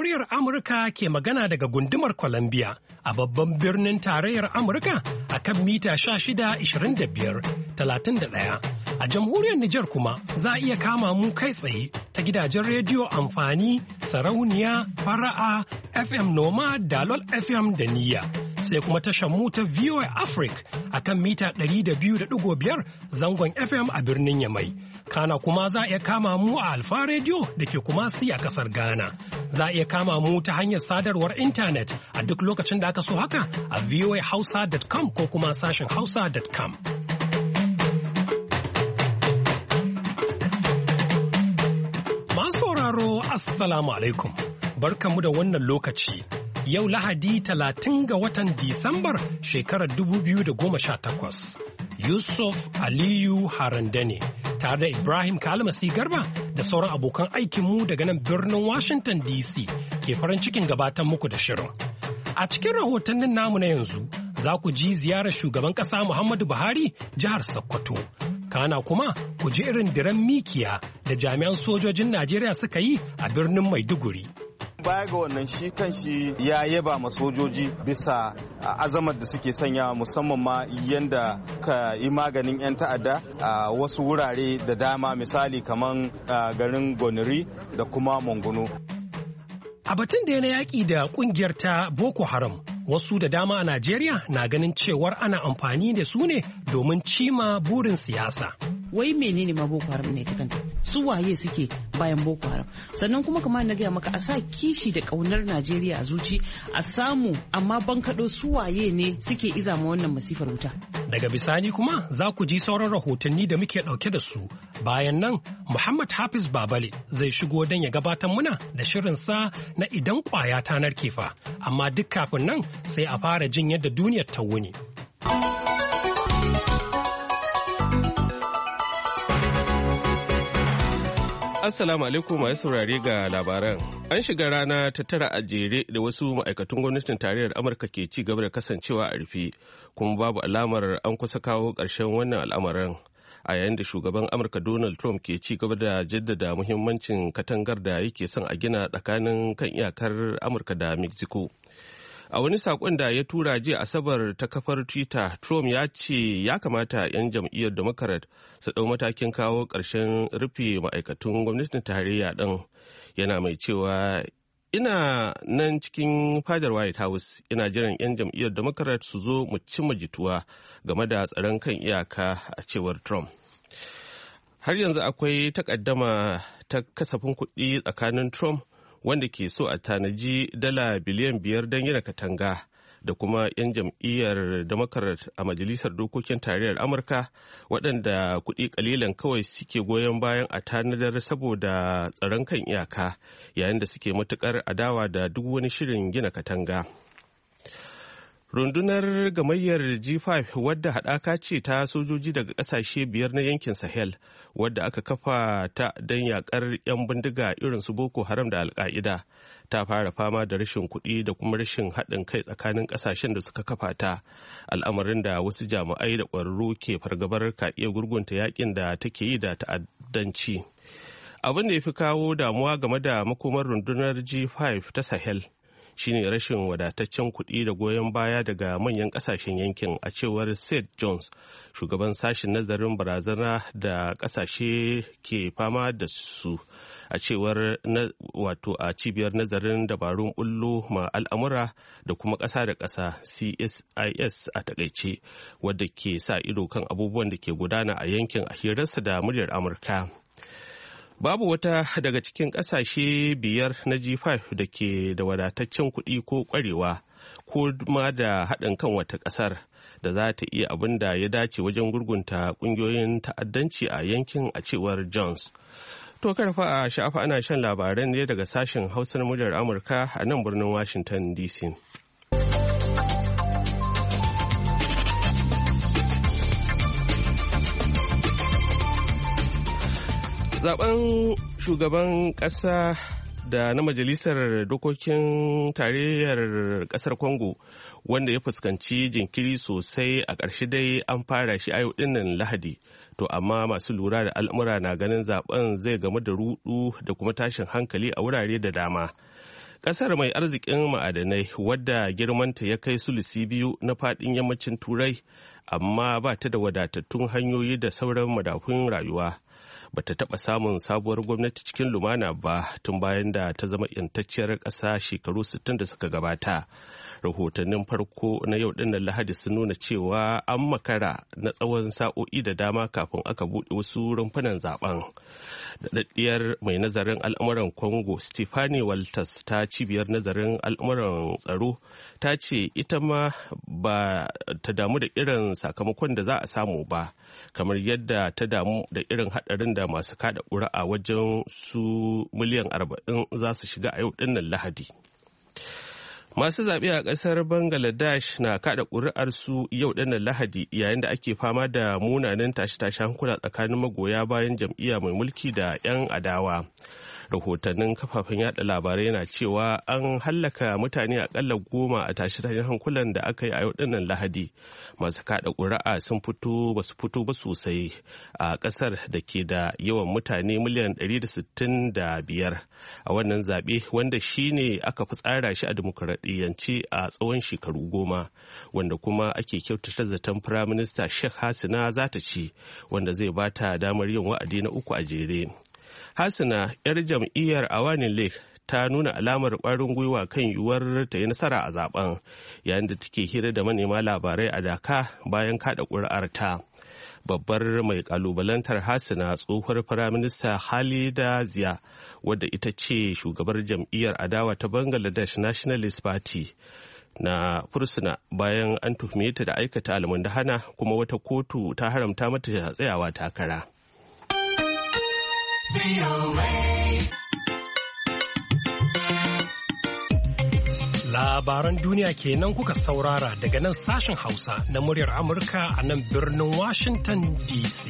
muryar Amurka ke magana daga gundumar Columbia a babban birnin tarayyar Amurka a kan mita 16-25-31. A jamhuriyar Nijar kuma za a iya kama mu kai tsaye ta gidajen rediyo amfani, sarauniya, fara'a, FM Noma, Dalol FM da Niyya. Sai kuma tashar mu ta VOA Africa a kan mita 200.5 zangon FM a birnin Yamai. Kana kuma za a iya kama mu a Alfa Radio da ke Kumasi a kasar Ghana. Za a iya kama mu ta hanyar sadarwar intanet a duk lokacin da aka so haka a voahausa.com ko kuma sashen hausa.com. Masu sauraro, Assalamu alaikum. Barkanmu da wannan lokaci. Yau Lahadi 30 ga watan Disambar shekarar 2018. Yusuf Aliyu Harandane tare da Ibrahim Kalmasi Garba da sauran abokan aikinmu daga nan birnin Washington DC ke farin cikin gabatar muku da shirin. A cikin rahotannin namu na yanzu za ku ji ziyarar shugaban ƙasa Muhammadu Buhari jihar Sokoto. Kana kuma ku ji irin diren mikiya da jami'an sojojin Najeriya suka yi a birnin Maiduguri. Baya ga wannan shi kanshi ya yaba ma sojoji bisa azamar da suke sanya musamman ma yanda ka yi maganin 'yan ta'adda a wasu wurare da dama misali kamar garin Goniri da kuma Monguno. A batun da na yaƙi da ƙungiyar ta Boko Haram, wasu da dama a Najeriya na ganin cewar ana amfani da su ne domin cima burin siyasa. Wai menene ma Boko Haram ne ta kanta? Su waye suke bayan Boko Haram? Sannan kuma kamar na gaya maka a sa kishi da ƙaunar Najeriya a zuci a samu amma bankaɗo su waye ne suke iza ma wannan masifar wuta. Daga bisani kuma za ku ji sauran rahotanni da muke ɗauke da su. Bayan nan Muhammad Hafiz Babale zai shigo don ya gabatar muna da shirinsa na idan ƙwaya ta narke fa. Amma duk kafin nan sai a fara jin yadda duniyar ta wuni. Assalamu alaikum masu saurare ga labaran. An shiga rana ta tara a jere da wasu ma'aikatan gwamnatin tarayyar Amurka ke ci gaba da kasancewa a rufe, kuma babu alamar an kusa kawo ƙarshen wannan al'amarin. A yayin da shugaban Amurka Donald Trump ke ci gaba da jaddada muhimmancin katangar da yake son a gina tsakanin kan iyakar Amurka da Mexico. A wani saƙon da ya tura jiya Asabar ta kafar Twitter, Trump ya ce ya kamata 'yan jam'iyyar Democrat su ɗau matakin kawo ƙarshen rufe ma'aikatun gwamnatin tarayya ɗin. Yana mai cewa ina nan cikin fadar White House ina jiran 'yan jam'iyyar Democrat su zo mu cimma jituwa game da tsaron kan iyaka a cewar Trump. Har yanzu akwai takaddama ta kasafin kuɗi tsakanin Trump wanda ke so a tanaji dala biliyan 5 don gina katanga da kuma 'yan jam'iyyar Democrat a Majalisar Dokokin Tarayyar Amurka waɗanda kuɗi ƙalilan kawai suke goyon bayan a tanadar saboda tsaron kan iyaka yayin da suke matuƙar adawa da duk wani shirin gina katanga. Rundunar gamayyar G5 wadda haɗaka ce ta sojoji daga ƙasashe 5 na yankin Sahel wadda aka kafa ta don yaƙar 'yan bindiga irin su Boko Haram da Al-Qaida ta fara fama da rashin kuɗi da kuma rashin haɗin kai tsakanin ƙasashen da suka kafa ta, al'amarin da wasu jami'ai da ƙwararru ke fargabar ka iya gurgunta yaƙin da take yi da ta'addanci. Abin da ya fi kawo damuwa game da makomar rundunar G5 ta Sahel shine rashin wadataccen kuɗi da goyon baya daga manyan ƙasashen yankin, a cewar Seth Jones, shugaban sashen nazarin barazana da ƙasashe ke fama da su, a cewar a cibiyar nazarin dabarun bullo ma al'amura da kuma ƙasa da ƙasa CSIS a takaice, wadda ke sa ido kan abubuwan da ke gudana a yankin a hirarsa da muryar Amurka. Babu wata daga cikin ƙasashe 5 na G5 da ke da wadataccen kuɗi ko ƙwarewa ko ma da haɗin kan wata ƙasar da za ta iya abin da ya dace wajen gurgunta ƙungiyoyin ta'addanci a yankin, a cewar Jones. To karfa a sha'afa ana shan labaran ne daga sashen Hausa na muryar Amurka a nan birnin Washington DC. Zaben shugaban ƙasa da na majalisar dokokin tarayyar ƙasar Congo wanda ya fuskanci jinkiri sosai a ƙarshe dai an fara shi a yau dinnan Lahadi. To amma masu lura da al'amura na ganin zaben zai gamu da rudu da kuma tashin hankali a wurare da dama. Ƙasar mai arzikin ma'adanai wadda girmanta ya kai sulusi 2 na faɗin yammacin Turai, amma ba ta da wadatattun hanyoyi da sauran madafun rayuwa. Ba ta taɓa samun sabuwar gwamnati cikin lumana ba tun bayan da ta zama yantacciyar ƙasa shekaru 60 da suka gabata. Rahotannin farko na yau ɗinnan Lahadi sun nuna cewa an makara na tsawon sa'o'i da dama kafin aka buɗe wasu rumfunan zaben. Daɗaɗɗiyar mai nazarin al'amuran Congo Stephanie Walters ta cibiyar nazarin al'amuran tsaro ta ce ita ma ba ta damu da irin sakamakon da za a samu ba, kamar yadda ta damu da irin haɗarin da masu kada ƙuri'a wajen su miliyan 40 za su shiga a yau ɗinnan Lahadi. Masu zaɓe a ƙasar Bangladesh na kada ƙuri'ar su yau ɗinnan Lahadi yayin da ake fama da munanan tashe-tashen hankula tsakanin magoya bayan jam'iyya mai mulki da 'yan adawa. Rahotannin kafafen yada labarai na cewa an hallaka mutane akalla 10 a tashe-tashen hankulan da aka yi a yau dinnan Lahadi. Masu kada ƙuri'a sun fito ba su fito ba sosai a ƙasar da ke da yawan mutane miliyan 165 a wannan zaɓe, wanda shi ne aka fi tsara shi a dimokuraɗiyyance a tsawon shekaru 10, wanda kuma ake kyautata zaton Firaminista Sheikh Hasina za ta ci, wanda zai bata damar yin wa'adi na 3 a jere. Hasina, 'yar jam'iyyar Awanin Lake, ta nuna alamar ƙwarin gwiwa kan yiwuwar ta yi nasara a zaben, yayin da take hira da manema labarai a Dhaka bayan kada ƙuri'ar ta. Babbar mai kalubalantar Hasina tsohuwar Firaminista Khalida Zia, wadda ita ce shugabar jam'iyyar adawa ta Bangladesh Nationalist Party, na fursuna bayan an tuhume ta da aikata almundahana, kuma wata kotu ta haramta mata tsayawa takara. Labaran duniya kenan kuka saurara daga nan sashen Hausa na muryar Amurka a nan birnin Washington DC.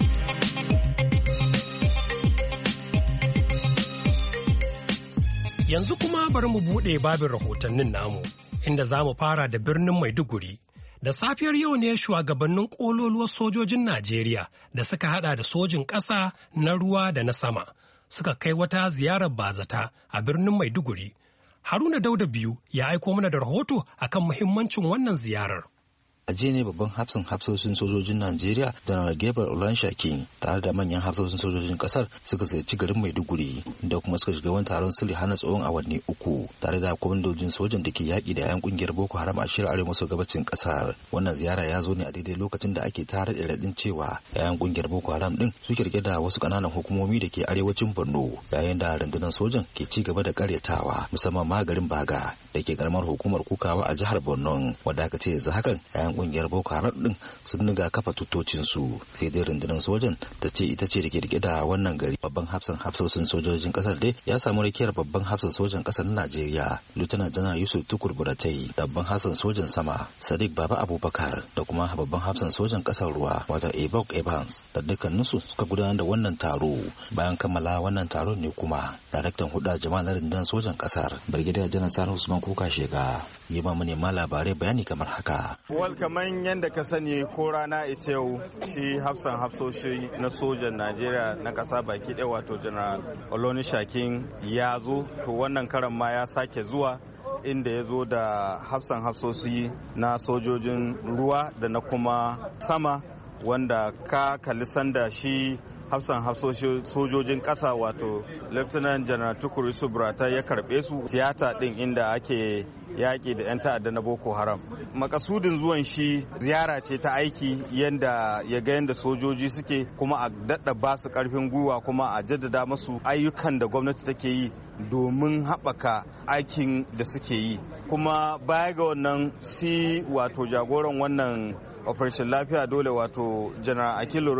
Yanzu kuma bari mu buɗe babin rahotannin namu, inda za mu fara da birnin Maiduguri. Da safiyar yau ne shugabannin ƙololuwar sojojin Najeriya da suka hada da sojin ƙasa, na ruwa da na sama suka kai wata ziyarar bazata a birnin Maiduguri. Haruna Dauda biyu ya aiko mana da rahoto akan muhimmancin wannan ziyarar. A jiya ne babban hafsoshin sojojin Najeriya Janar Gabriel Olunshakin tare da manyan hafsoshin sojojin kasar suka ziyarci garin Maiduguri da kuma suka shiga wani taron sulhu hana tsawon awanni 3 tare da kwamandojin sojan da ke yaƙi da 'yan kungiyar Boko Haram a shirin arewa maso gabacin kasar. Wannan ziyara ya zo ne a daidai lokacin da ake tare da raɗin cewa 'yan kungiyar Boko Haram din suke rike da wasu ƙananan hukumomi da ke arewacin Borno, yayin da rundunar sojan ke ci gaba da karyatawa, musamman ma garin Baga da ke karamar hukumar Kukawa a jihar Borno, wadda aka ce yanzu hakan 'yan kungiyar Boko Haram din sun niga kafa tutocin su, sai dai rundunar sojan ta ce ita ce da ke rike da wannan gari. Babban hafsoshin sojojin kasar dai ya samu rakiyar babban hafsan sojan kasar Najeriya Lieutenant General Yusuf Tukur Buratai, babban hafsan sojan sama Sadiq Baba Abubakar da kuma babban hafsan sojan kasar ruwa wato Ebok Evans, da dukkaninsu suka gudanar da wannan taro. Bayan kammala wannan taron ne kuma daraktan huda jama'a na rundunar sojan kasar Brigadier General Sani Usman Kuka Sheka yi ba manema labarai bayani kamar haka. Kamar yadda ka sani ko rana ita yau shi hafsan hafsoshi na sojan Najeriya na kasa baki ɗaya wato General Olunshakin ya zo, to wannan karan ma ya sake zuwa inda ya zo da hafsan hafsoshi na sojojin ruwa da na kuma sama, wanda ka kalli sanda shi hafsan hafsoshin sojojin ƙasa wato Lieutenant General Tukur Yusuf Buratai ya karɓe su tiyata ɗin inda ake yaƙi da 'yan ta'adda na Boko Haram. Makasudin zuwan shi ziyara ce ta aiki, yanda ya ga yanda sojoji suke, kuma a daɗa ba su ƙarfin gwiwa, kuma a jaddada masu ayyukan da gwamnati take yi domin haɓaka aikin da suke yi. Kuma baya ga wannan shi wato jagoran wannan operation lafiya dole wato General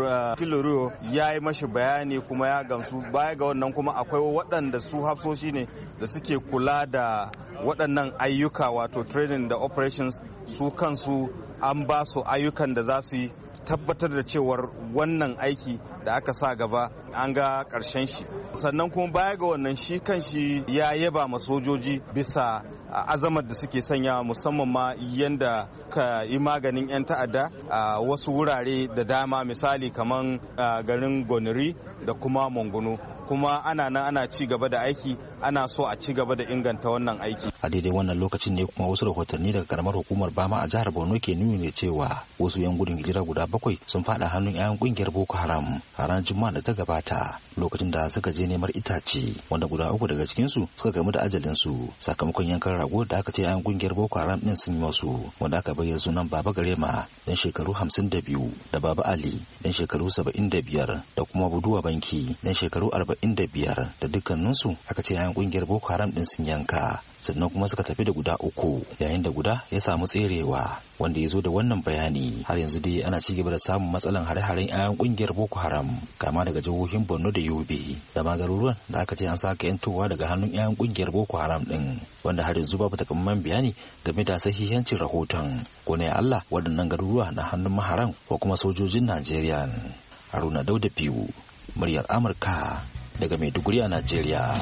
Akiluru ya yi mashi bayani kuma ya gamsu. Baya ga wannan kuma akwai waɗanda su hafsoshi ne da suke kula da waɗannan ayyuka wato training da operations, su kansu an ba su ayyukan da za su yi tabbatar da cewar wannan aiki da aka sa gaba an ga ƙarshen shi. Sannan kuma baya ga wannan shi kan shi ya yaba ma sojoji bisa azamar da suke sanya musamman ma yanda ka yi maganin 'yan ta'adda a wasu wurare da dama, misali kamar garin Goniri da kuma Monguno. Kuma ana nan ana ci gaba da aiki, ana so a ci gaba da inganta wannan aiki. A daidai wannan lokacin ne kuma wasu rahotanni daga karamar hukumar Bama a jihar Borno ke nuni ne cewa wasu 'yan gudun hijira guda 7 sun fada hannun 'yan kungiyar Boko Haram a ranar Juma'a da ta gabata lokacin da suka je neman itace, wanda guda 3 daga cikin su suka gamu da ajalin su sakamakon yankan rago da aka ce 'yan kungiyar Boko Haram din sun yi masu, wanda aka bayyana sunan Baba Garema dan shekaru 52 da Baba Ali dan shekaru 75 da kuma Buduwa Banki dan shekaru 45 da dukkaninsu aka ce 'yan kungiyar Boko Haram din sun yanka, sannan kuma suka tafi da guda 3 yayin da guda ya samu tserewa. Wanda ya zo da wannan bayani, har yanzu dai ana ci gaba da samun matsalan hare-haren 'yan kungiyar Boko Haram kama daga jihohin Borno da Yobe da ma garuruwan da aka ce an saka yantowa daga hannun 'yan kungiyar Boko Haram din, wanda har yanzu babu takamaiman bayani game da sahihancin rahoton ko ne Allah waɗannan garuruwa na hannun maharan ko kuma sojojin Najeriya. Haruna Dauda Biyu, muryar Amurka daga Maiduguri a Najeriya.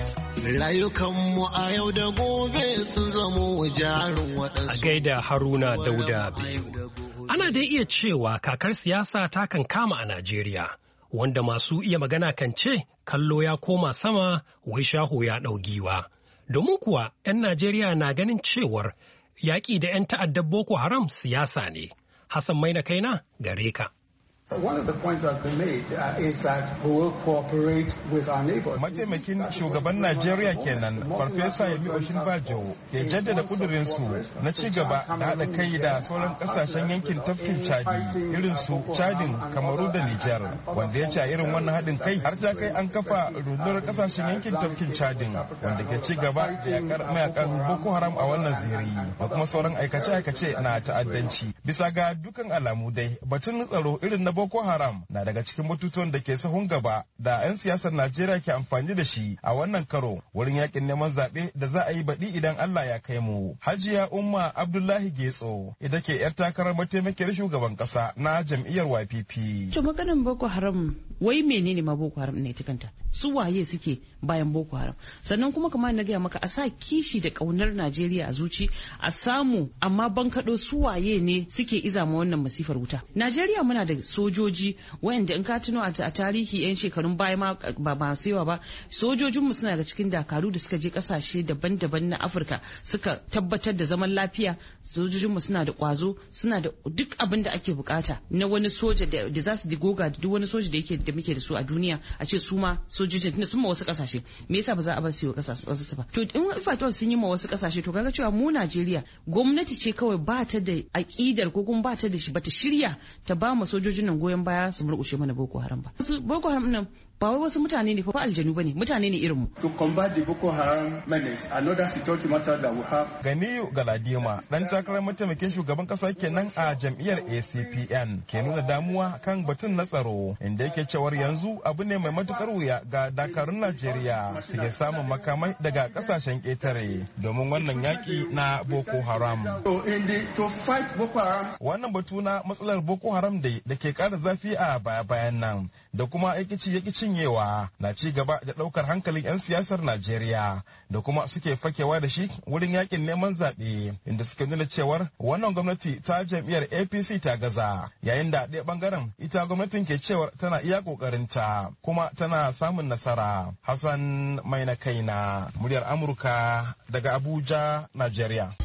Rayukanmu a yau da gobe sun zamo jarin waɗansu. A gaida Haruna Dauda Biyu. Ana dai iya cewa kakar siyasa ta kan kama a Najeriya, wanda masu iya magana kan ce kallo ya koma sama wai shaho ya ɗau giwa. Domin kuwa 'yan Najeriya na ganin cewar yaƙi da 'yan ta'addar Boko Haram siyasa ne. Hassan Maina Kaina gare ka. One of the points that have been made is that we will cooperate with our neighbors. Mataimakin shugaban Najeriya kenan Farfesa Yemi Oshinbajo ke jaddada kudurinsu na ci gaba da haɗa kai da sauran ƙasashen yankin tafkin Chadi irin su Chadin, Kamaru da Nijar, wanda ya ce a irin wannan haɗin kai har ta kai an kafa rundunar ƙasashen yankin tafkin Chadin wanda ke ci gaba da yakar mayakan Boko Haram a wannan ziri da kuma sauran aikace-aikace na ta'addanci. Bisa ga dukan alamu dai batun tsaro irin na Boko Haram na daga cikin batutuwan da ke sahun gaba da 'yan siyasar Najeriya ke amfani da shi a wannan karo wurin yakin neman zaɓe da za a yi baɗi idan Allah ya kai mu. Hajiya Umma Abdullahi Getso ita ke 'yar takarar mataimakiyar shugaban ƙasa na jam'iyyar YPP. To maganin Boko Haram wai menene ma Boko Haram ne ta kanta? Su waye suke bayan Boko Haram? Sannan kuma kamar na gaya maka a sa kishi da ƙaunar Najeriya a zuci a samu, amma bankaɗo su waye ne suke iza ma wannan masifar wuta. Najeriya muna da sojoji wayanda in ka tuno a tarihi 'yan shekarun baya ma ba masu yawa ba, sojojinmu suna daga cikin dakaru da suka je kasashe daban-daban na Afirka suka tabbatar da zaman lafiya. Sojojinmu suna da kwazo, suna da duk abin da ake bukata na wani soja da za su digoga da duk wani soja da muke da su a duniya, a ce su ma sojojin tunda sun ma wasu kasashe, me yasa ba za a bar su yi kasashe ba? To in fatawar sun yi ma wasu kasashe, to kaga cewa mu Najeriya gwamnati ce kawai ba ta da aƙidar ko kuma ba ta da shi, ba ta shirya ta ba mu sojojin nan goyon baya su murƙushe mana Boko Haram ba. Boko Haram nan ba wai wasu mutane ne fa aljanu bane, mutane ne irin mu. To combat the Boko Haram menace, another security matter that we have. Ganiyu Galadima dan takarar mataimakin shugaban kasa kenan a jam'iyyar ACPN ke nuna damuwa kan batun na tsaro, inda yake cewar yanzu abu ne mai matukar wuya ga dakarun Najeriya take samun makamai daga kasashen ƙetare domin wannan yaki na Boko Haram. To fight Boko Haram. Wannan batu na matsalar Boko Haram da ke ƙara zafi a baya-bayan nan da kuma yakici cinyewa na ci gaba da ɗaukar hankalin 'yan siyasar Najeriya da kuma suke fakewa da shi wurin yakin neman zaɓe, inda suke nuna cewar wannan gwamnati ta jam'iyyar APC ta gaza, yayin da ɗaya ɓangaren ita gwamnatin ke cewar tana iya ƙoƙarinta kuma tana samun nasara. Hassan Maina Kaina, muryar Amurka daga Abuja, Najeriya.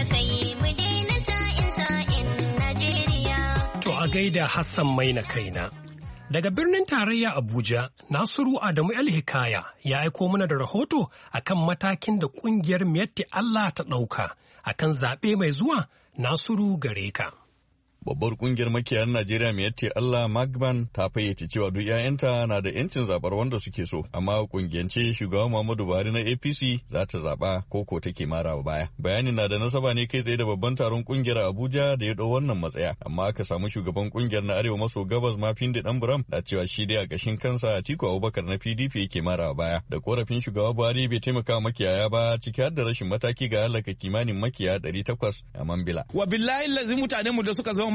To a gaida Hassan Maina Kaina. Daga birnin tarayya Abuja, Nasiru Adamu El Hikaya ya aiko mana da rahoto akan matakin da kungiyar Miyatti Allah ta ɗauka akan zaɓe mai zuwa. Nasiru gare ka. Babbar kungiyar makiyayan Najeriya Miyatti Allah Magban ta fayyace cewa duk 'ya'yanta na da 'yancin zabar wanda suke so, amma kungiyance shugaban Muhammadu Buhari na APC za ta zaba ko take marawa baya. Bayanin na da nasaba ne kai tsaye da babban taron kungiyar Abuja da ya dau wannan matsaya, amma aka samu shugaban kungiyar na Arewa maso gabas Mafindi Danburam da cewa shi dai a kashin kansa Atiku Abubakar na PDP yake marawa baya. Da korafin shugaba Buhari bai taimaka makiyaya ba, ciki har da rashin mataki ga halaka kimanin makiyaya 800 a Mambila. Wa billahi lazim mutanen mu da suka zama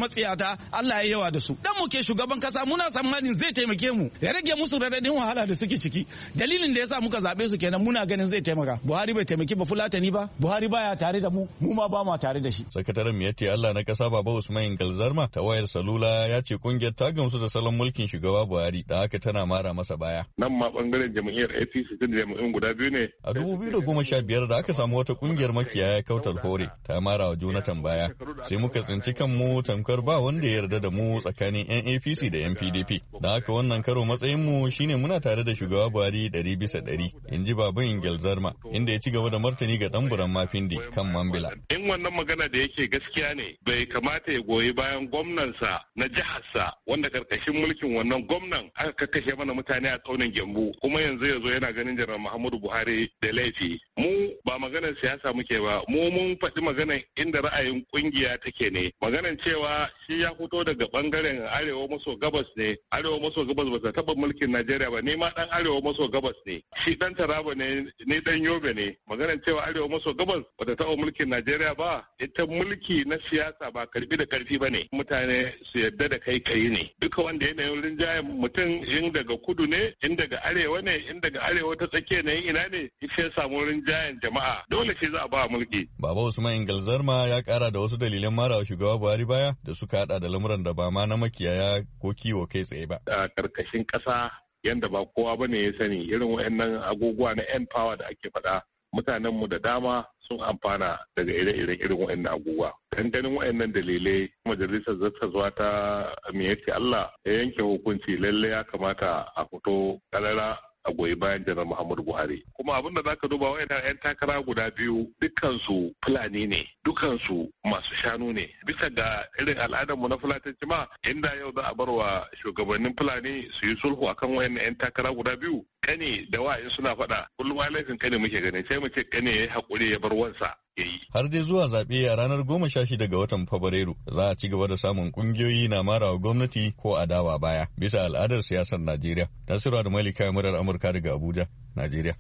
matsiyata Allah ya yawa da su. Dan mu ke shugaban kasa muna tsammanin zai taimake mu ya rage musu radadin wahala da suke ciki. Dalilin da yasa muka zabe su kenan muna ganin zai taimaka. Buhari bai taimaki ba Fulatani ba, Buhari baya tare da mu, mu ma ba mu tare da shi. Sakataren Miyatti Allah na kasa Baba Usman Galzarma ta wayar salula ya ce kungiyar ta gamsu da salon mulkin shugaba Buhari da haka tana mara masa baya. Nan ma bangaren jam'iyyar APC din jam'iyyun guda biyu ne. A 2015 da aka samu wata kungiyar makiyaya Kautal Hore ta mara wa Jonathan baya. Sai muka tsinci kanmu tamkar ba wanda ya yarda da mu tsakanin 'yan APC da 'yan PDP. Da haka wannan karo matsayin mu shine muna tare da shugaba Buhari 100%, in ji Baban Galzarma, inda ya ci gaba da martani ga ɗanburan Mafindi kan Mambila. In wannan magana da yake gaskiya ne, bai kamata ya goyi bayan gwamnansa na jiharsa wanda karkashin mulkin wannan gwamnan aka kakkashe mana mutane a tsaunin Gembu, kuma yanzu ya zo yana ganin Janar Muhammadu Buhari da laifi. Mu ba maganar siyasa muke ba, mu mun faɗi maganar inda ra'ayin kungiya take ne. Maganar cewa shi ya fito daga bangaren arewa maso gabas ne, arewa maso gabas ba ta taɓa mulkin Najeriya ba, ne ma ɗan arewa maso gabas ne, shi ɗan Taraba ne, ni ɗan Yobe ne. Maganar cewa arewa maso gabas ba ta taɓa mulkin Najeriya ba, ita mulki na siyasa ba karbi da karfi ba ne. Mutane su yarda da kai ne. Duka wanda yanayin rinjayen mutum in daga kudu ne, in daga arewa ne, in daga arewa ta tsakiya ne, ina ne, ita ya samu rinjayen jama'a. Dole shi za a ba mulki. Baba Usman Galzarma ya kara da wasu dalilan marawa shugaba Buhari baya da suka hada da lamuran da ba ma na makiyaya ko kiwo kai tsaye ba. A karkashin ƙasa yanda ba kowa bane ya sani irin waɗannan agogowa na yan power da ake faɗa. Mutanenmu da dama sun amfana daga ire-iren irin waɗannan abubuwa. Ganin waɗannan dalilai majalisar zartaswa ta Miyatti Allah ya yanke hukunci lalle ya kamata a fito ƙarara a goyi bayan Janar Muhammadu Buhari. Kuma abin da zaka duba waɗannan 'yan takara guda biyu dukkansu Fulani ne, dukkansu masu shanu ne. Bisa ga irin al'adarmu na Fulatanci ma inda yau za a bar wa shugabannin Fulani su yi sulhu akan waɗannan 'yan takara guda biyu. Kane da wa'in suna faɗa kullum laifin kane muke gani sai mu ce kane ya yi haƙuri ya bar wansa. Har dai zuwa zaɓe a ranar 16 ga watan Fabrairu za a ci gaba da samun ƙungiyoyi na marawa gwamnati ko adawa baya bisa al'adar siyasar Najeriya. Nasiru da Malika murar Amurka daga Abuja, Najeriya.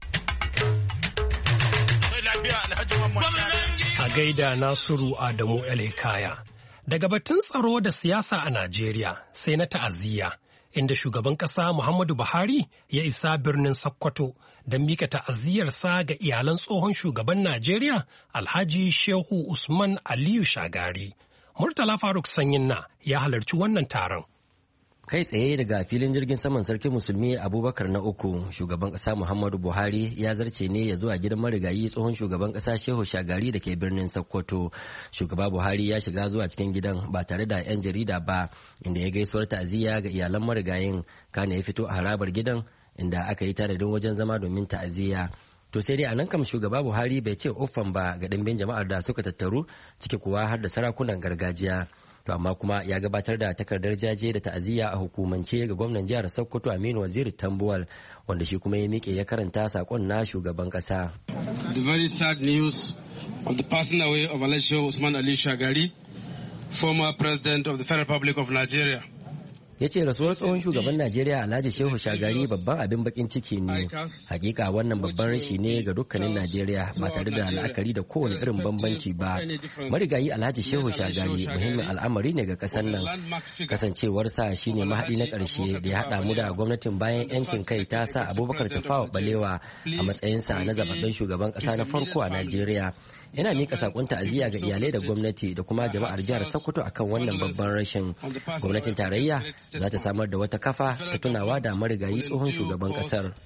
A gaida Nasiru Adamu Kaya. Daga batun tsaro da siyasa a Najeriya sai na ta'aziyya. Inda shugaban ƙasa Muhammadu Buhari ya isa birnin Sokoto don mika ta'aziyyarsa ga iyalan tsohon shugaban Najeriya Alhaji Shehu Usman Aliyu Shagari. Murtala Faruk Sanyinna ya halarci wannan taron. Kai tsaye daga filin jirgin saman sarkin musulmi Abubakar na uku, shugaban ƙasa Muhammadu Buhari ya zarce ne ya zuwa gidan marigayi tsohon shugaban ƙasa Shehu Shagari da ke birnin Sokoto. Shugaba Buhari ya shiga zuwa cikin gidan ba tare da 'yan jarida ba, inda ya gaisuwar ta'aziyya ga iyalan marigayin, kana ya fito a harabar gidan inda aka yi tanadin wajen zama domin ta'aziyya. To sai dai a nan kam shugaba Buhari bai ce uffan ba ga ɗimbin jama'ar da suka tattaru, ciki kuwa har da sarakunan gargajiya. To amma kuma ya gabatar da takardar jaje da ta'aziyya a hukumance ga gwamnan jihar Sokoto Aminu Waziri Tambuwal, wanda shi kuma ya miƙe ya karanta sakon na shugaban ƙasa. The very sad news of the passing away of Alhaji Usman Ali Shagari, former president of the Federal Republic of Nigeria. Ya ce rasuwar tsohon shugaban Najeriya Alhaji Shehu Shagari babban abin bakin ciki ne. Hakika wannan babban rashi ne ga dukkanin Najeriya ba tare da la'akari da kowane irin bambanci ba. Marigayi Alhaji Shehu Shagari muhimmin al'amari ne ga kasar nan. Kasancewarsa shine mahaɗi na ƙarshe da ya haɗa mu da gwamnatin bayan 'yancin kai ta sa Abubakar Tafawa Balewa a matsayinsa na zababben shugaban ƙasa na farko a Najeriya. Yana miƙa sakon ta'aziyya ga iyalai da gwamnati da kuma jama'ar jihar Sokoto akan wannan babban rashin. Gwamnatin tarayya za ta samar da wata kafa ta tunawa da marigayi tsohon shugaban kasar.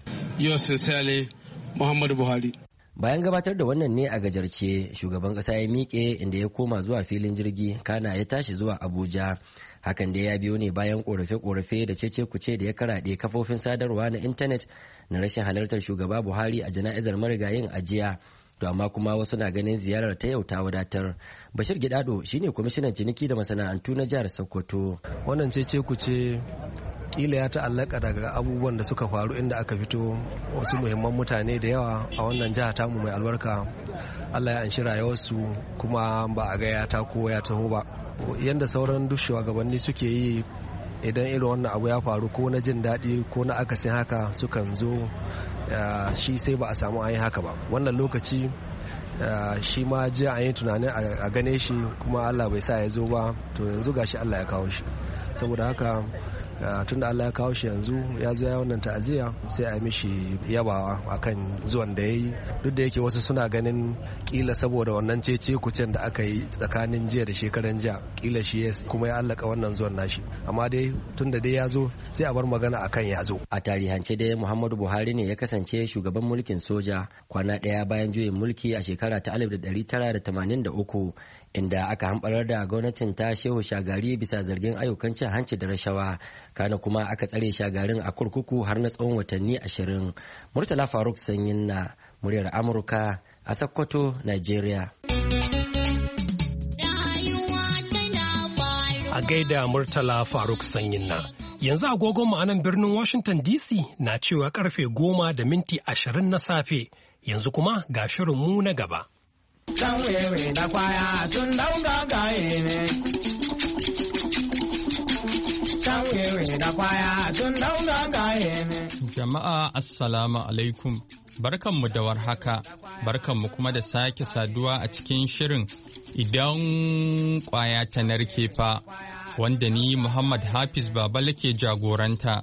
Muhammadu Buhari. Bayan gabatar da wannan ne a gajarce, shugaban kasa ya miƙe inda ya koma zuwa filin jirgi, kana ya tashi zuwa Abuja. Hakan da ya biyo ne bayan korafe-korafe da cece-kuce da ya karaɗe kafofin sadarwa na intanet na rashin halartar shugaba Buhari a jana'izar marigayin ajiya. To amma kuma wasu na ganin ziyarar ta yau ta wadatar. Bashir Gidado shine kwamishinan ciniki da masana'antu na jihar Sokoto. Wannan cece kuce kila ya ta'allaka daga abubuwan da suka faru inda aka fito wasu muhimman mutane da yawa a wannan jiha tamu mai albarka. Allah ya anshi rayuwarsu kuma ba a ga ya tako ya taho ba. Yanda sauran duk shugabanni suke yi idan irin wannan abu ya faru ko na jin daɗi ko na akasin haka sukan zo shi sai ba a samu an yi haka ba. Wannan lokaci shi ma jiya an yi tunanin a gane shi kuma Allah bai sa ya zo ba, to yanzu gashi Allah ya kawo shi. Saboda haka tunda Allah ya kawo shi yanzu ya zo ya wannan ta'aziyya, sai a yi mishi yabawa akan zuwan da ya yi, duk da yake wasu suna ganin kila saboda wannan cece kucen da aka yi tsakanin jiya da shekaran jiya kila shi ya kuma ya allaka wannan zuwan nashi, amma dai tunda dai ya zo sai a bar magana akan ya zo. A tarihance dai Muhammadu Buhari ne ya kasance shugaban mulkin soja kwana ɗaya bayan juyin mulki a shekara ta 1983, inda aka hamɓarar da gwamnatin ta Shehu Shagari bisa zargin ayyukan cin hanci da rashawa, kana kuma aka tsare Shagarin a kurkuku har na tsawon watanni 20. Murtala Faruk Sanyin na muryar Amurka a Sokoto, Nigeria. A gaida Murtala Faruk Sanyin na. Yanzu agogon ma'anan birnin Washington DC na cewa karfe 10:20 na safe. Yanzu kuma ga shirinmu na gaba. Can wewe da kwaya sun dauga gaye ne. Can wewe da kwaya sun dauga gaye ne. Jama'a assalamu alaikum. Barkanmu da warhaka. Barkanmu kuma da sake saduwa a cikin shirin idan kwaya ta narke fa, wanda ni Muhammad Hafiz Babala ke jagoranta.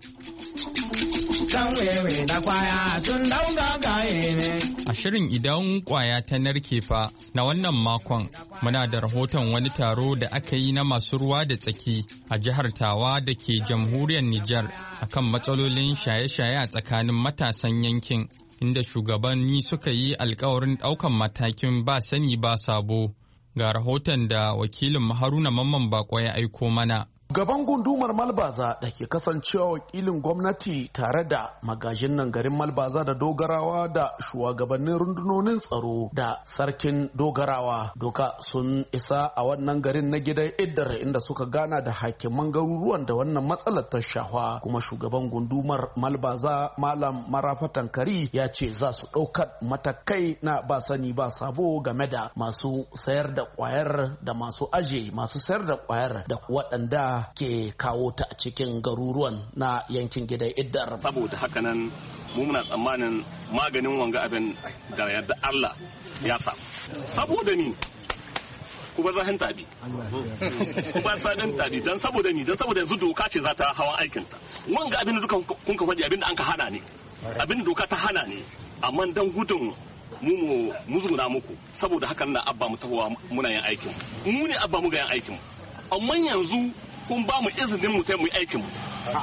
A shirin idan kwaya ta narke fa na wannan makon muna da rahoton wani taro da aka yi na masu ruwa da tsaki a jihar Tawa da ke jamhuriyar Nijar akan matsalolin shaye-shaye a tsakanin matasan yankin, inda shugabanni suka yi alkawarin ɗaukan matakin ba sani ba sabo. Ga rahoton da wakilin Haruna Mamman Bako ya aiko mana. Gaban gundumar Malbaza da ke kasancewa wakilin gwamnati tare da magajin nan garin Malbaza da Dogarawa da shugabannin rundunonin tsaro da sarkin Dogarawa duka sun isa a wannan garin na gidan Iddar, inda suka gana da hakiman garuruwan da wannan matsalar ta shafa. Kuma shugaban gundumar Malbaza Malam Marafa Tankari ya ce za su ɗaukar matakai na ba sani ba sabo game da masu sayar da kwayar da masu aje masu sayar da kwayar da waɗanda ke kawo ta a cikin garuruwan na yankin gidan Iddar. Saboda haka nan mu muna tsammanin maganin wanga abin da yadda Allah ya samu. Saboda ni ku bar zahin tabi. Ku bar sadin tabi dan saboda ni dan saboda yanzu doka ce za ta hawan aikin ta. Wanga abin da dukan kun ka faɗi abin da an ka hana ne. Abin da doka ta hana ne. Amma dan gudun mu muzguna muku saboda hakan na abba mu tahowa muna yin aikin. Mu ne abba mu ga yin aikin. Amma yanzu kun ba mu izinin mu ta mu aikin mu.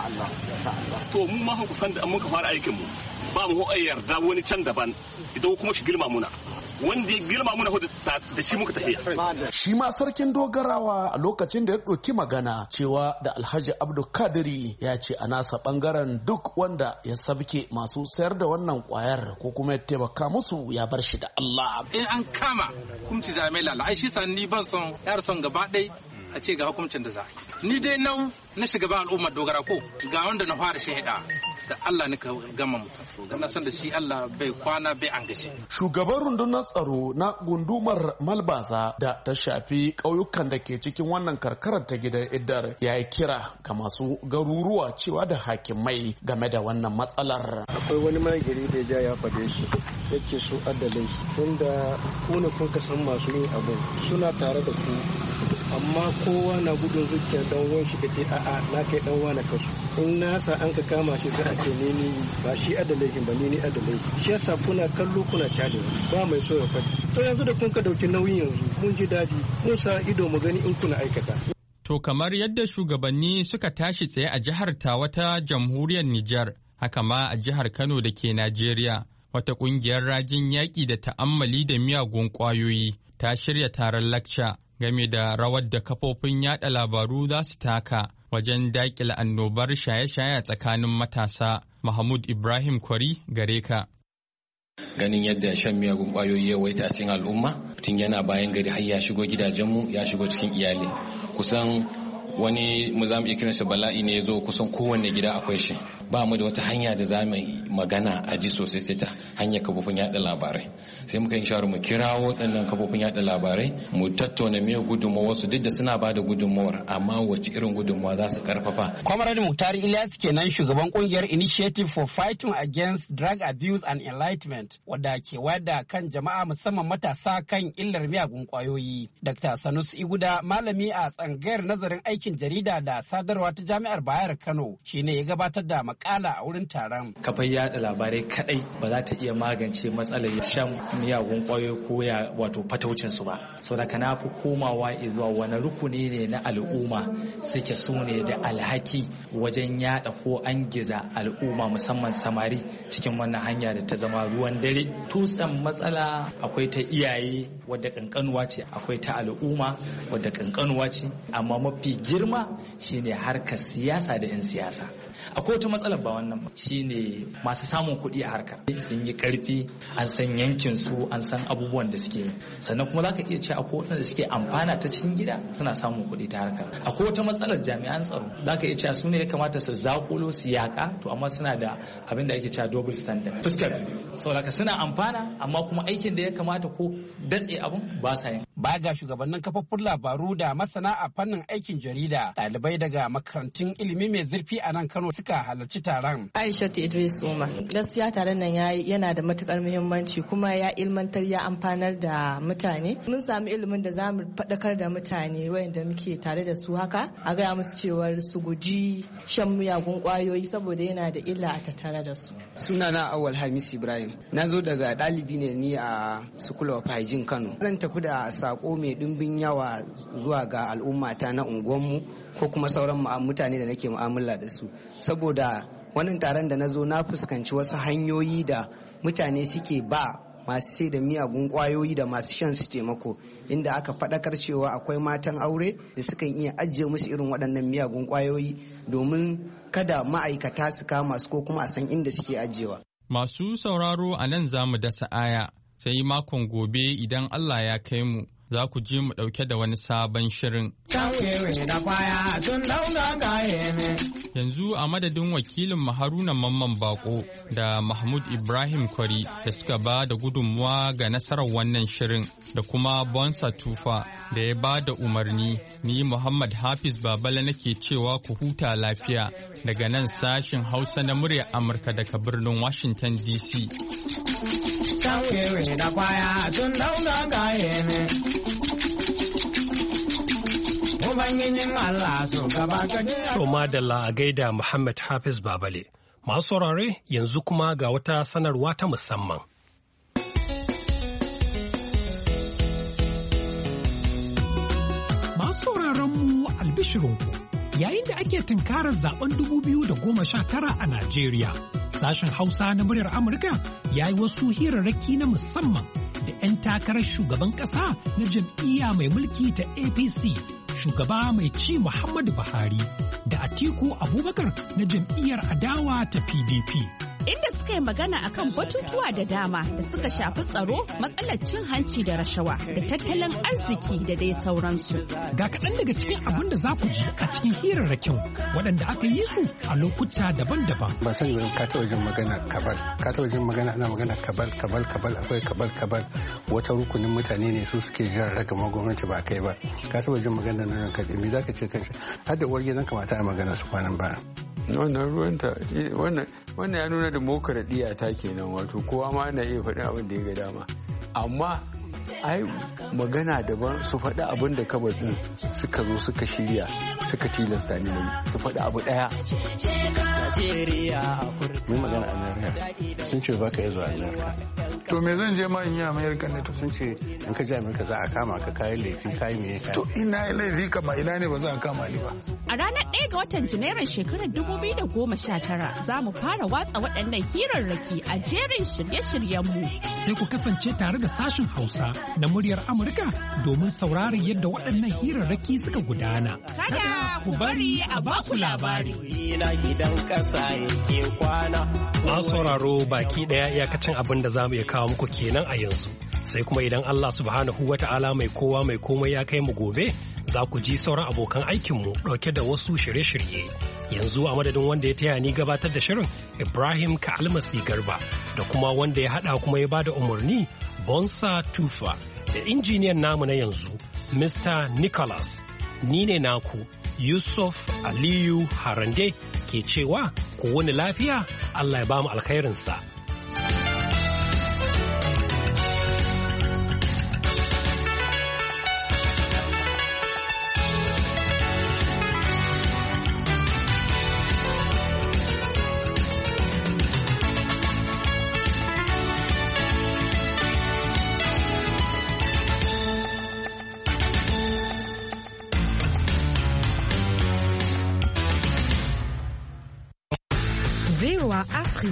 To mu ma ku san da mun ka fara aikin mu. Ba mu yarda wani can daban idan kuma shi girma muna. Wanda ya girma muna da shi muka tafiya. Shi ma sarkin Dogarawa a lokacin da ya ɗauki magana cewa da Alhaji Abdul Kadiri ya ce a nasa bangaren duk wanda ya sabke masu sayar da wannan kwayar ko kuma ya taimaka musu ya bar shi da Allah. In an kama kumci zame lala ai shi ni ban son yar son gaba ɗaya a ce ga hukuncin da za ni dai na shugaban al'ummar Dogara ko ga wanda na fara shahida da Allah ne ka gama mutum dan na san da shi Allah bai kwana bai an gashi. Shugaban rundunar tsaro na gundumar Malbaza da ta shafi ƙauyukan da ke cikin wannan karkarar ta gidan Iddar ya yi kira ga masu garuruwa cewa da hakimai game da wannan matsalar. Akwai wani magiri da ja ya fade shi yake su adalai tunda ku ne kun san masu yin abin suna tare da ku, amma kowa na gudun zuciya dan uwan shi kace a'a na kai dan uwa na kasu in nasa an ka kama shi sai a ce ni ba shi adalai ba ni adalai shi yasa kuna kallo kuna kyale ba mai so ya faɗi. To yanzu da kun ka dauki nauyin yanzu mun ji dadi mun sa ido mu gani in kuna aikata. To kamar yadda shugabanni suka tashi tsaye a jihar Tawa ta jamhuriyar Nijar, haka ma a jihar Kano da ke Najeriya, wata kungiyar rajin yaƙi da ta'ammali da miyagun ƙwayoyi ta shirya taron lakca game da rawar da kafofin yada labaru za su taka wajen daƙile annobar shaye-shaye a tsakanin matasa. Mahmud Ibrahim Kwari gare ka. Ganin yadda shan miyagun ƙwayoyi ya waita a cikin al'umma, tun yana bayan gari har ya shigo gidajenmu, ya shigo cikin iyali. Kusan wani mu za mu iya kiransa bala'i ne ya zo kusan kowanne gida akwai shi. ba mu da wata hanya da za mu magana a ji sosai sai ta hanyar kafofin yada labarai. Sai muka yi shawarar mu kirawo waɗannan kafofin yada labarai mu tattauna me gudunmawar su, duk da suna ba da gudunmawar, amma wace irin gudunmawa za su karfafa. Comrade Muktar Ilyas kenan shugaban kungiyar Initiative for Fighting Against Drug Abuse and Enlightenment, wadda ke wayar da kan jama'a musamman matasa kan illar miyagun kwayoyi. Dr. Sanusi Iguda, malami a tsangayar nazarin aikin jarida da sadarwa ta Jami'ar Bayar Kano, shine ya gabatar da makala a wurin taron. Kafar yada labarai kadai ba za ta iya magance matsalar shan miyagun kwayoyi ko wato fataucin su ba. Saboda kana fi komawa zuwa wani rukuni ne na al'umma suke so ne da alhaki wajen yada ko an giza al'umma musamman samari cikin wannan hanya da ta zama ruwan dare. Tutsan matsala akwai ta iyaye wadda kankanuwa ce, akwai ta al'umma wadda kankanuwa ce, amma mafi girma shine harkar siyasa da 'yan siyasa. Akwai wata matsalar ba wannan ba, shine masu samun kuɗi a harkar sun yi karfi, an san yankin su, an san abubuwan da suke, sannan kuma zaka iya cewa akwai waɗanda suke amfana ta cikin gida suna samun kuɗi ta harkar. Akwai wata matsalar jami'an tsaro, zaka iya cewa su ne ya kamata su zakulo su yaƙa, to amma suna da abin da ake cewa double standard, fuskar saboda suna amfana amma kuma aikin da ya kamata ko datse abun ba sa yin. Baya ga shugabannin kafofin labaru da masana a fannin aikin jarida, ɗalibai daga makarantun ilimi mai zurfi a nan Kano suka halarci taron. Aishatu Idris Umar. Gaskiya taron nan yana da matukar muhimmanci kuma ya ilmantar, ya amfanar da mutane. Mun samu ilimin da za mu faɗakar da mutane wayanda muke tare da su haka, a gaya musu cewar su guji shan miyagun kwayoyi saboda yana da illa a tattare da su. Sunana Awal Hamis Ibrahim. Na zo daga ɗalibi ne ni a School of Hygiene Kano. Zan tafi da sako mai ɗimbin yawa zuwa ga al'ummata na unguwanmu ko kuma sauran mutane da nake mu'amala da su. Saboda wannan taron da na zo na fuskanci wasu hanyoyi da mutane suke ba masu sai da miyagun kwayoyi da masu shan su taimako, inda aka faɗakar cewa akwai matan aure da sukan iya ajiye musu irin waɗannan miyagun kwayoyi domin kada ma'aikata su kama su ko kuma a san inda suke ajiyewa. Masu sauraro a nan za mu dasa aya, sai makon gobe idan Allah ya kai mu za ku je mu ɗauke da wani sabon shirin. Yanzu a madadin wakilin Haruna Mamman Bako da Mahmud Ibrahim Kwari da suka ba da gudunmuwa ga nasarar wannan shirin, da kuma Bonsa Tufa da ya ba da umarni, ni Muhammad Hafiz Babala nake cewa ku huta lafiya daga nan sashin Hausa na muryar Amurka daga birnin Washington DC. To madalla a gaida Muhammad Hafiz Babale. Masu saurare yanzu kuma ga wata sanarwa ta musamman. Masu sauraronmu albishirinku, yayin da ake tunkarar zaben 2019 a Najeriya, sashen Hausa na muryar Amurka ya yi wasu hirarraki na musamman da 'yan takarar shugaban ƙasa na jam'iyya mai mulki ta APC. Shugaba mai ci Muhammadu Buhari da Atiku Abubakar na jam'iyyar adawa ta PDP. Inda suka yi magana akan batutuwa da dama da suka shafi tsaro, matsalar cin hanci da rashawa da tattalin arziki da dai sauransu. Ga kaɗan daga cikin abin da za ku ji a cikin hirarrakin waɗanda aka yi su a lokuta daban-daban. Ba sani ba ka taɓa jin magana kabal. Ka taɓa jin magana ana magana kabal akwai kabal wata rukunin mutane ne su suke jan ragama gwamnati ba kai ba. Ka taɓa jin magana nan kaɗai me za ka ce kanshi? Har da uwar gidan kamata a magana su kwanan baya. Wannan ruwanta wannan ya nuna demokaradiyya ta kenan, wato kowa ma na iya faɗin abin da ya ga dama, amma ai magana daban su faɗi abin da kabar ɗin suka zo suka shirya suka tilasta ni su faɗi abu ɗaya. Mun magana a Amerika sun ce ba ka yi zuwa Amerika. To me zan je ma in yi Amerika ne to? Sun ce in ka je Amerika za a kama ka kayan laifi kayi me ya. To ina yi laifi kama ina ne ba za a kama ni ba. A ranar 1 ga watan Janairun shekarar 2019 za mu fara watsa waɗannan hirarraki a jerin shirye-shiryenmu. Sai ku kasance tare da sashen Hausa na muryar Amurka domin sauraron yadda waɗannan hirarraki suka gudana. Kada ku bari a baku labari. Masu sauraro baki ɗaya iyakacin abin da za mu iya kawo muku kenan a yanzu. Sai kuma idan Allah subhanahu wa ta'ala mai kowa mai komai ya kai mu gobe, za ku ji sauran abokan aikinmu ɗauke da wasu shirye-shirye. Yanzu a madadin wanda ya taya ni gabatar da shirin Ibrahim Ka'almasi Garba da kuma wanda ya haɗa kuma ya bada umarni Bonsa Tufa da injiniyan namu na yanzu Mr. Nicholas. Ni ne naku Yusuf Aliyu Harande ke cewa ku wani lafiya, Allah ya ba mu alkhairinsa. VOA Africa.